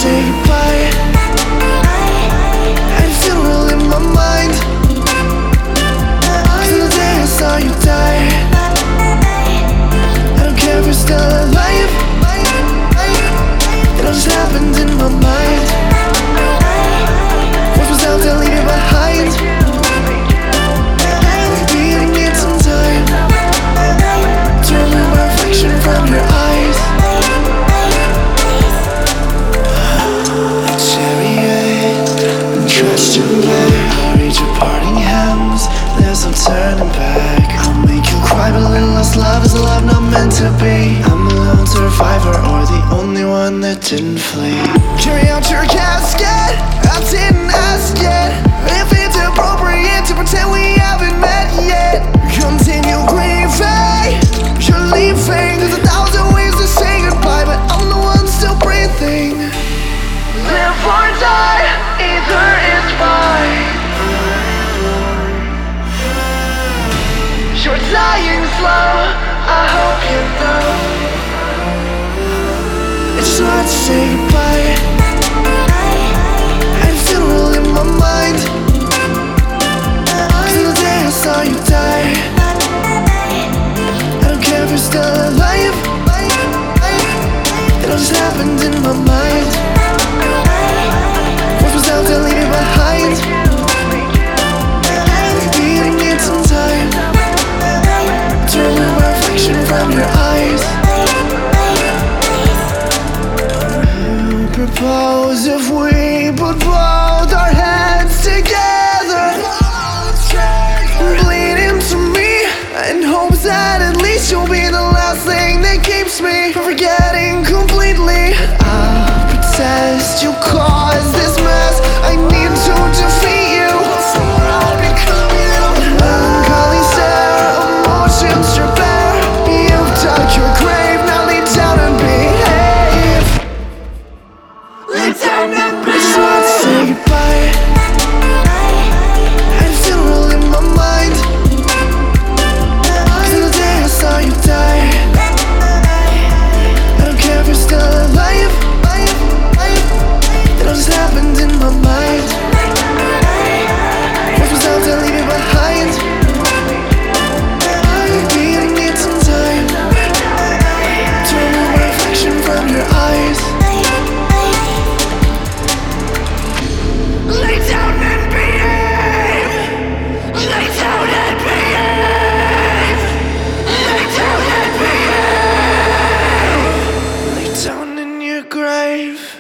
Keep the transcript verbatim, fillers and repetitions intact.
say goodbye. I feel real in my mind, 'cause the day I saw you die, I don't care if you're still alive. It all just happened in my mind. What was out there, leave it behind. Maybe you need some time to remove my reflection from your eyes. Like chariot and trust your way. I'll read your parting hymns, there's no turning back. I'll make you cry, but a little less love is a love not meant to be. I'm a lone survivor, or the only one that didn't flee. Carry out your casket, I didn't ask yet if it's appropriate to pretend we haven't met yet. Continue grieving, you're leaving. There's a thousand ways to say goodbye, but I'm the one still breathing. Live or die, either is fine. You're dying slow, I hope you know. It's just hard to say goodbye. I feel real in my mind, 'cause the day I saw you die, I don't care if you're still alive. It all just happened in my mind. What was out there, leave it behind. Maybe you need some time to remove my reflection from your eyes. Propose if we put both our heads together, bleed into me in hopes that at least you'll be the last thing that keeps me from forgetting completely. I'll protest, you cause this mess, I need to defeat you. Melancholy stare, emotions to bear. You've dug your grave, now lay down and behave. Lay down and behave. I just want to say goodbye. I feel real in my mind, 'cause the day I saw you die, I don't care if you're still alive. It all just happened in my mind. What was out there, leave it behind. Maybe you need some time to remove my reflection from your eyes. Lay down and behave. Lay down and behave. Lay down and behave. Lay down in your grave.